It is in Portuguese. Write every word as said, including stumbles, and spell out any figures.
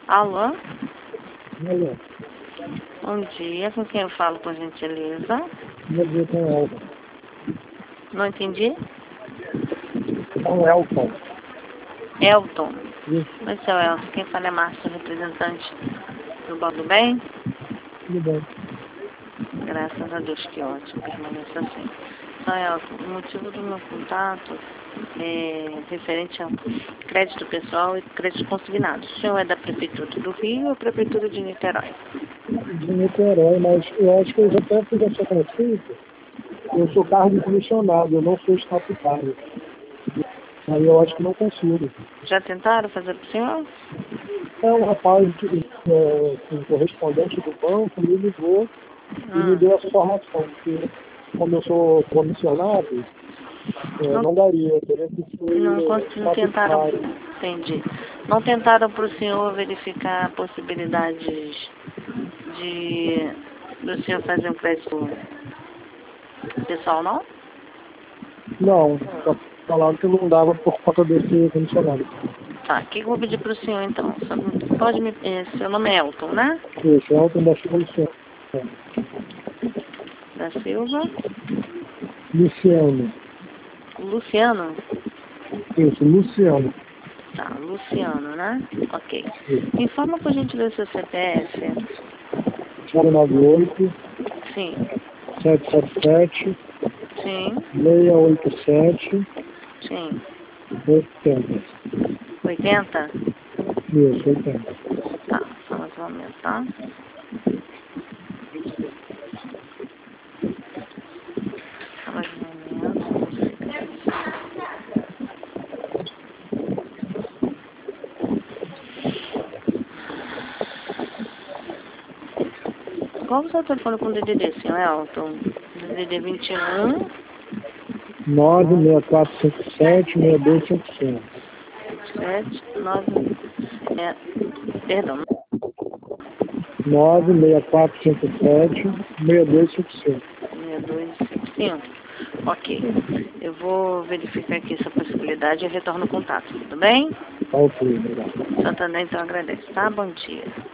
Alô? Alô. Bom dia, com quem eu falo, por gentileza? Bom dia, com o Elton. Não entendi? Com o Elton. Elton. Isso, Oi, seu Elton. Quem fala é Márcia, representante do Banco do Bem? tudo bem. Graças a Deus, que ótimo, permaneça assim. Seu Elton, o motivo do meu contato é referente ao crédito pessoal e crédito consignado. O senhor é da Prefeitura do Rio ou Prefeitura de Niterói? De Niterói, mas eu acho que eu já até fiz essa consulta. Eu sou cargo comissionado, eu não sou estatutário. Aí eu acho que não consigo. Já tentaram fazer para o senhor? É um rapaz, que, é, um correspondente do banco, me ligou e me Hum. deu essa informação, que como eu sou comissionado, é, Não, não daria, teria que ser não, é, cons- não tentaram, estatutário. entendi. Não tentaram para o senhor verificar possibilidades de do senhor fazer um crédito pessoal, não? Não, só falaram que não dava por conta desse comissionado. Tá, o que eu vou pedir para o senhor então? Só- Pode me. eh, Seu nome é Elton, né? Isso, Elton da Silva Luciano. Da Silva. Luciano. Luciano? Isso, Luciano. Tá, Luciano, né? Ok. Isso. Informa por gentileza seu C P F. zero nove oito, Sim, sete sete sete, sim, seis oito sete, sim. oitenta. oitenta? Isso, oitenta. Tá, só mais um momento, tá? Só mais um momento. Qual o seu telefone com D D D, senhor Elton? D D D vinte e um, nove seis quatro cinco sete, seis dois cinco cinco. sete, nove, é, perdão, nove seis quatro cinco sete, seis dois cinco cinco. seis dois cinco cinco. Ok. Eu vou verificar aqui essa possibilidade e retorno o contato, tudo bem? Tá ok, obrigado. Santander, então, agradece, tá? Bom dia.